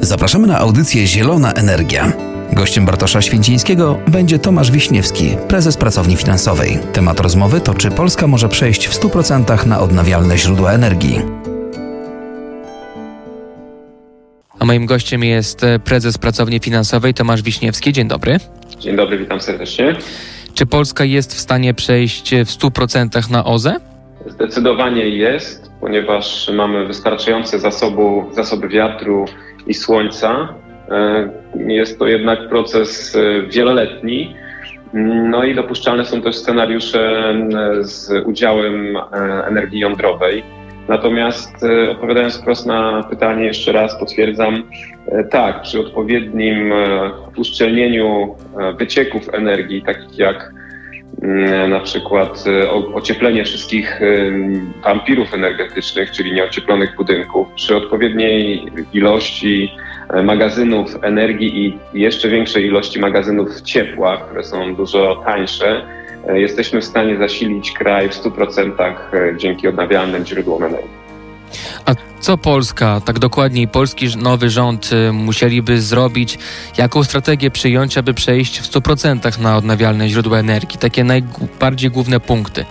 Zapraszamy na audycję Zielona Energia. Gościem Bartosza Święcińskiego będzie Tomasz Wiśniewski, prezes Pracowni Finansowej. Temat rozmowy to, czy Polska może przejść w 100% na odnawialne źródła energii. A moim gościem jest prezes Pracowni Finansowej Tomasz Wiśniewski. Dzień dobry. Dzień dobry, witam serdecznie. Czy Polska jest w stanie przejść w 100% na OZE? Zdecydowanie jest, ponieważ mamy wystarczające zasoby wiatru i słońca. Jest to jednak proces wieloletni. No i dopuszczalne są też scenariusze z udziałem energii jądrowej. Natomiast odpowiadając wprost na pytanie, jeszcze raz potwierdzam, tak, przy odpowiednim uszczelnieniu wycieków energii, takich jak na przykład ocieplenie wszystkich ampirów energetycznych, czyli nieocieplonych budynków, przy odpowiedniej ilości magazynów energii i jeszcze większej ilości magazynów ciepła, które są dużo tańsze, jesteśmy w stanie zasilić kraj w 100% dzięki odnawialnym źródłom energii. A co Polska, tak dokładniej polski nowy rząd musieliby zrobić? Jaką strategię przyjąć, aby przejść w 100% na odnawialne źródła energii? Takie najbardziej główne punkty.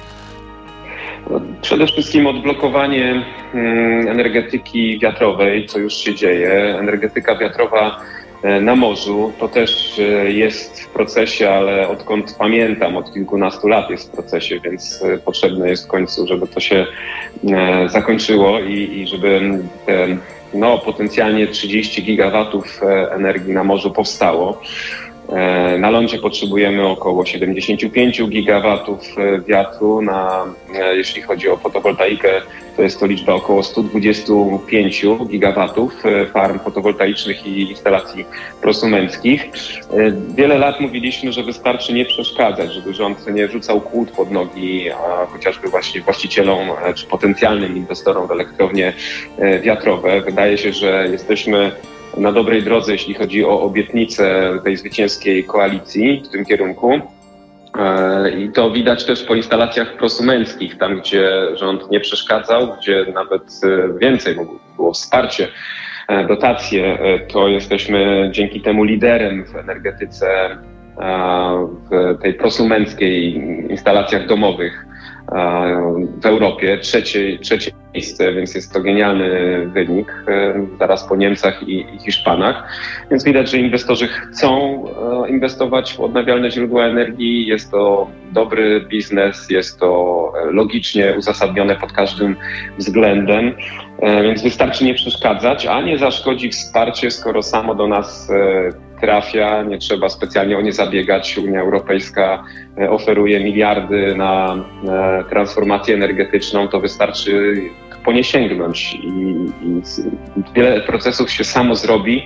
Przede wszystkim odblokowanie energetyki wiatrowej, co już się dzieje. Energetyka wiatrowa na morzu to też jest w procesie, ale odkąd pamiętam, od kilkunastu lat jest w procesie, więc potrzebne jest w końcu, żeby to się zakończyło i żeby te potencjalnie 30 gigawatów energii na morzu powstało. Na lądzie potrzebujemy około 75 gigawatów wiatru. Jeśli chodzi o fotowoltaikę, to jest to liczba około 125 gigawatów farm fotowoltaicznych i instalacji prosumenckich. Wiele lat mówiliśmy, że wystarczy nie przeszkadzać, żeby rząd nie rzucał kłód pod nogi, chociażby właśnie właścicielom czy potencjalnym inwestorom w elektrownie wiatrowe. Wydaje się, że jesteśmy na dobrej drodze, jeśli chodzi o obietnicę tej zwycięskiej koalicji w tym kierunku. I to widać też po instalacjach prosumenckich, tam gdzie rząd nie przeszkadzał, gdzie nawet więcej było wsparcie, dotacje, to jesteśmy dzięki temu liderem w energetyce, w tej prosumenckiej instalacjach domowych w Europie, trzecie miejsce, więc jest to genialny wynik, zaraz po Niemcach i Hiszpanach. Więc widać, że inwestorzy chcą inwestować w odnawialne źródła energii. Jest to dobry biznes, jest to logicznie uzasadnione pod każdym względem, więc wystarczy nie przeszkadzać, a nie zaszkodzi wsparcie, skoro samo do nas trafia, nie trzeba specjalnie o nie zabiegać. Unia Europejska oferuje miliardy na transformację energetyczną, to wystarczy po nie sięgnąć i wiele procesów się samo zrobi,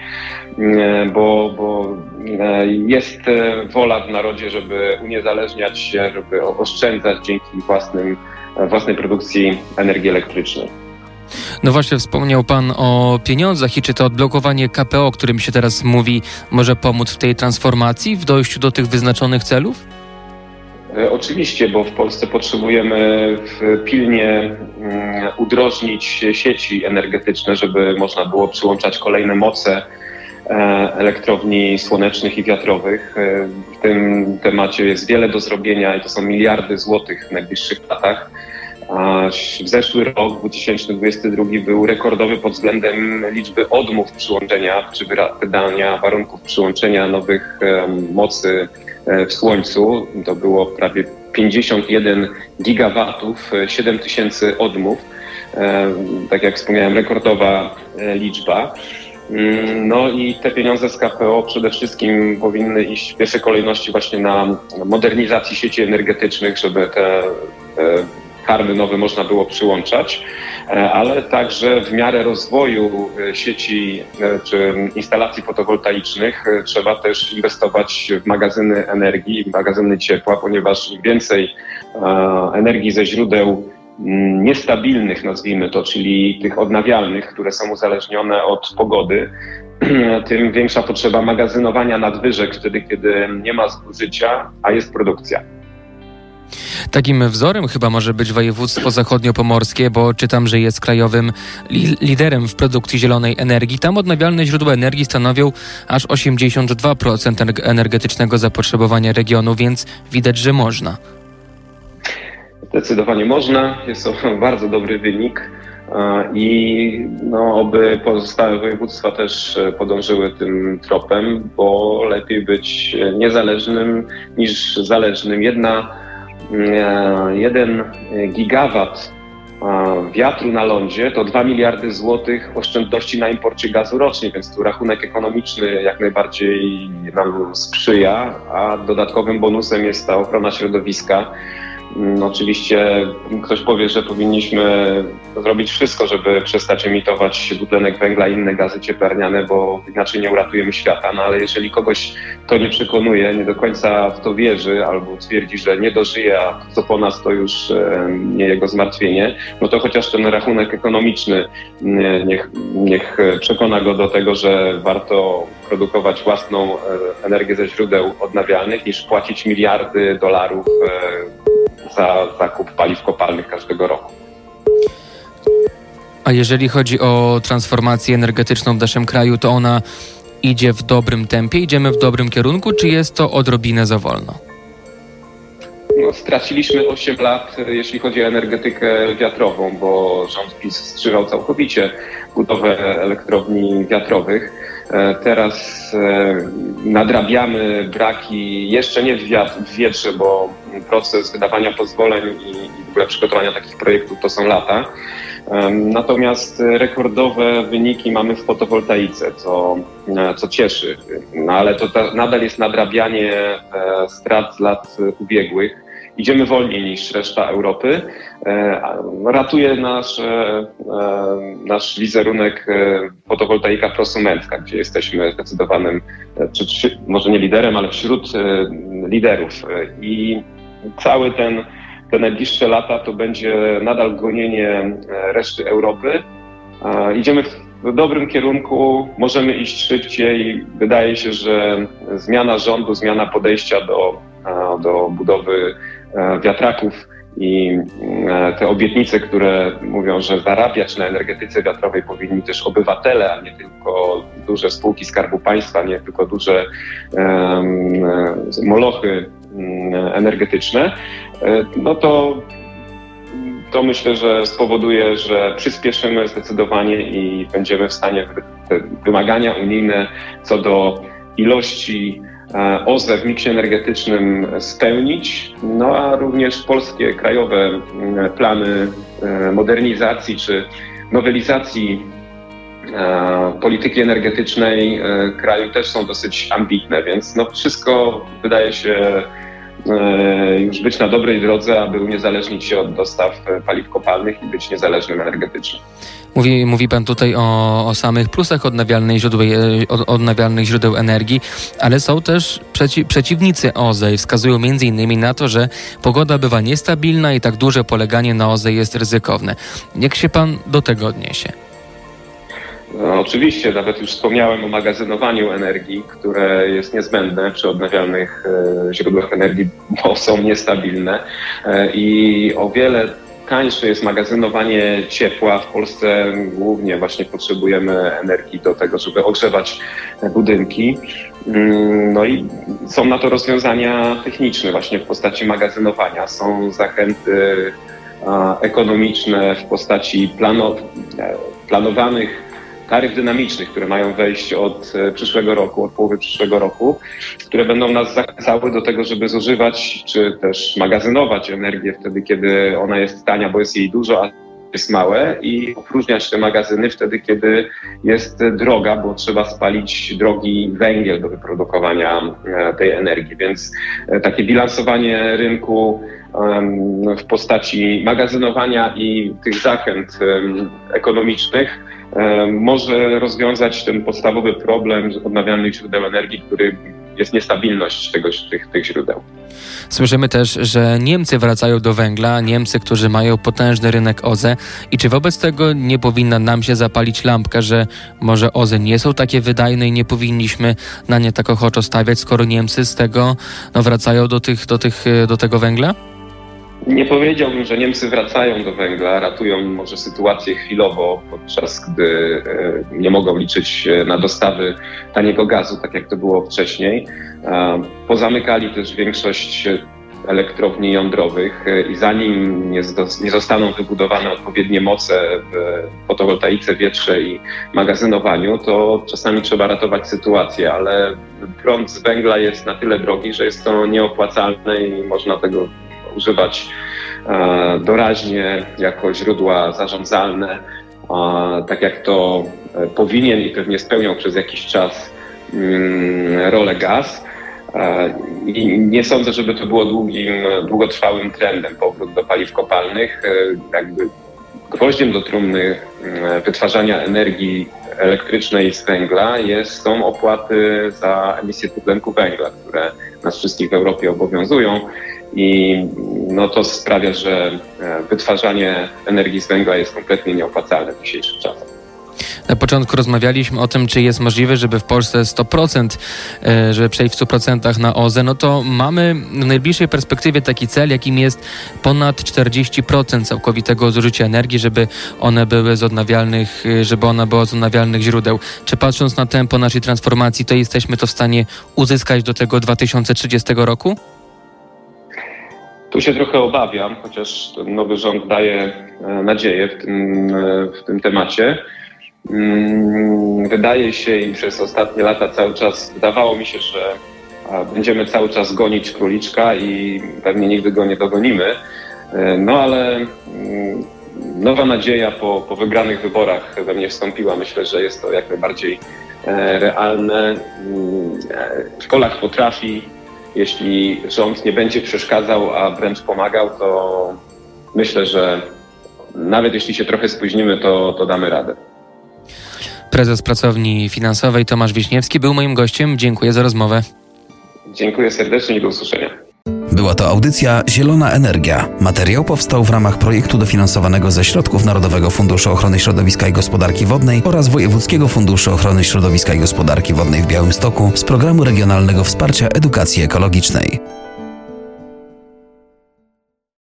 bo jest wola w narodzie, żeby uniezależniać się, żeby oszczędzać dzięki własnej produkcji energii elektrycznej. No właśnie, wspomniał Pan o pieniądzach i czy to odblokowanie KPO, o którym się teraz mówi, może pomóc w tej transformacji, w dojściu do tych wyznaczonych celów? Oczywiście, bo w Polsce potrzebujemy pilnie udrożnić sieci energetyczne, żeby można było przyłączać kolejne moce elektrowni słonecznych i wiatrowych. W tym temacie jest wiele do zrobienia i to są miliardy złotych w najbliższych latach. W zeszły rok, 2022, był rekordowy pod względem liczby odmów przyłączenia czy wydania warunków przyłączenia nowych mocy w Słońcu. To było prawie 51 gigawatów, 7 tysięcy odmów. Tak jak wspomniałem, rekordowa liczba. No i te pieniądze z KPO przede wszystkim powinny iść w pierwszej kolejności właśnie na modernizację sieci energetycznych, żeby te farmy nowe można było przyłączać, ale także w miarę rozwoju sieci czy instalacji fotowoltaicznych trzeba też inwestować w magazyny energii, w magazyny ciepła, ponieważ im więcej energii ze źródeł niestabilnych, nazwijmy to, czyli tych odnawialnych, które są uzależnione od pogody, tym większa potrzeba magazynowania nadwyżek wtedy, kiedy nie ma zużycia, a jest produkcja. Takim wzorem chyba może być województwo zachodniopomorskie, bo czytam, że jest krajowym liderem w produkcji zielonej energii. Tam odnawialne źródła energii stanowią aż 82% energetycznego zapotrzebowania regionu, więc widać, że można. Zdecydowanie można. Jest to bardzo dobry wynik i oby pozostałe województwa też podążyły tym tropem, bo lepiej być niezależnym niż zależnym. 1 gigawat wiatru na lądzie to 2 miliardy złotych oszczędności na imporcie gazu rocznie, więc tu rachunek ekonomiczny jak najbardziej nam sprzyja, a dodatkowym bonusem jest ta ochrona środowiska. Oczywiście ktoś powie, że powinniśmy zrobić wszystko, żeby przestać emitować dwutlenek węgla i inne gazy cieplarniane, bo inaczej nie uratujemy świata. No ale jeżeli kogoś to nie przekonuje, nie do końca w to wierzy albo twierdzi, że nie dożyje, a co po nas to już nie jego zmartwienie, no to chociaż ten rachunek ekonomiczny niech przekona go do tego, że warto produkować własną energię ze źródeł odnawialnych niż płacić miliardy dolarów za zakup paliw kopalnych każdego roku. A jeżeli chodzi o transformację energetyczną w naszym kraju, to ona idzie w dobrym tempie, idziemy w dobrym kierunku, czy jest to odrobinę za wolno? Straciliśmy 8 lat, jeśli chodzi o energetykę wiatrową, bo rząd PiS wstrzymał całkowicie budowę elektrowni wiatrowych. Teraz nadrabiamy braki jeszcze nie w wietrze, bo proces wydawania pozwoleń i w ogóle przygotowania takich projektów to są lata. Natomiast rekordowe wyniki mamy w fotowoltaice, co cieszy, ale to nadal jest nadrabianie strat z lat ubiegłych. Idziemy wolniej niż reszta Europy. Ratuje nasz wizerunek fotowoltaika prosumencka, gdzie jesteśmy zdecydowanym, może nie liderem, ale wśród liderów. I cały te najbliższe lata to będzie nadal gonienie reszty Europy. Idziemy w dobrym kierunku, możemy iść szybciej. Wydaje się, że zmiana rządu, zmiana podejścia do budowy wiatraków i te obietnice, które mówią, że zarabiać na energetyce wiatrowej powinni też obywatele, a nie tylko duże spółki Skarbu Państwa, nie tylko duże molochy energetyczne, no to myślę, że spowoduje, że przyspieszymy zdecydowanie i będziemy w stanie te wymagania unijne co do ilości OZE w miksie energetycznym spełnić, no a również polskie krajowe plany modernizacji czy nowelizacji polityki energetycznej kraju też są dosyć ambitne, więc wszystko wydaje się już być na dobrej drodze, aby uniezależnić się od dostaw paliw kopalnych i być niezależnym energetycznie. Mówi pan tutaj o samych plusach odnawialnych źródeł energii, ale są też przeciwnicy OZE i wskazują m.in. na to, że pogoda bywa niestabilna i tak duże poleganie na OZE jest ryzykowne. Jak się pan do tego odniesie? No, oczywiście, nawet już wspomniałem o magazynowaniu energii, które jest niezbędne przy odnawialnych źródłach energii, bo są niestabilne i o wiele tańsze jest magazynowanie ciepła. W Polsce głównie właśnie potrzebujemy energii do tego, żeby ogrzewać budynki. No i są na to rozwiązania techniczne właśnie w postaci magazynowania. Są zachęty ekonomiczne w postaci planowanych taryf dynamicznych, które mają wejść od przyszłego roku, od połowy przyszłego roku, które będą nas zachęcały do tego, żeby zużywać czy też magazynować energię wtedy, kiedy ona jest tania, bo jest jej dużo, a jest małe, i opróżniać te magazyny wtedy, kiedy jest droga, bo trzeba spalić drogi węgiel do wyprodukowania tej energii. Więc takie bilansowanie rynku w postaci magazynowania i tych zachęt ekonomicznych może rozwiązać ten podstawowy problem odnawialnych źródeł energii, który jest niestabilność tych źródeł. Słyszymy też, że Niemcy wracają do węgla, Niemcy, którzy mają potężny rynek OZE. I czy wobec tego nie powinna nam się zapalić lampka, że może OZE nie są takie wydajne i nie powinniśmy na nie tak ochoczo stawiać, skoro Niemcy z tego wracają do tego węgla? Nie powiedziałbym, że Niemcy wracają do węgla, ratują może sytuację chwilowo, podczas gdy nie mogą liczyć na dostawy taniego gazu, tak jak to było wcześniej. Pozamykali też większość elektrowni jądrowych i zanim nie zostaną wybudowane odpowiednie moce w fotowoltaice, wietrze i magazynowaniu, to czasami trzeba ratować sytuację, ale prąd z węgla jest na tyle drogi, że jest to nieopłacalne i można tego używać doraźnie jako źródła zarządzalne, tak jak to powinien i pewnie spełniał przez jakiś czas rolę gaz. I nie sądzę, żeby to było długotrwałym trendem powrót do paliw kopalnych. Jakby gwoździem do trumny wytwarzania energii elektrycznej z węgla są opłaty za emisję dwutlenku węgla, które nas wszystkich w Europie obowiązują. I to sprawia, że wytwarzanie energii z węgla jest kompletnie nieopłacalne w dzisiejszych czasach. Na początku rozmawialiśmy o tym, czy jest możliwe, żeby w Polsce 100%, żeby przejść w 100% na OZE. To mamy w najbliższej perspektywie taki cel, jakim jest ponad 40% całkowitego zużycia energii, żeby ona była z odnawialnych źródeł. Czy patrząc na tempo naszej transformacji, to jesteśmy to w stanie uzyskać do tego 2030 roku? Tu się trochę obawiam, chociaż ten nowy rząd daje nadzieję w tym temacie. Wydaje się i przez ostatnie lata cały czas wydawało mi się, że będziemy cały czas gonić króliczka i pewnie nigdy go nie dogonimy. Ale nowa nadzieja po wygranych wyborach we mnie wstąpiła. Myślę, że jest to jak najbardziej realne. Polak potrafi, jeśli rząd nie będzie przeszkadzał, a wręcz pomagał, to myślę, że nawet jeśli się trochę spóźnimy, to damy radę. Prezes Pracowni Finansowej Tomasz Wiśniewski był moim gościem. Dziękuję za rozmowę. Dziękuję serdecznie i do usłyszenia. Była to audycja Zielona Energia. Materiał powstał w ramach projektu dofinansowanego ze środków Narodowego Funduszu Ochrony Środowiska i Gospodarki Wodnej oraz Wojewódzkiego Funduszu Ochrony Środowiska i Gospodarki Wodnej w Białymstoku z Programu Regionalnego Wsparcia Edukacji Ekologicznej.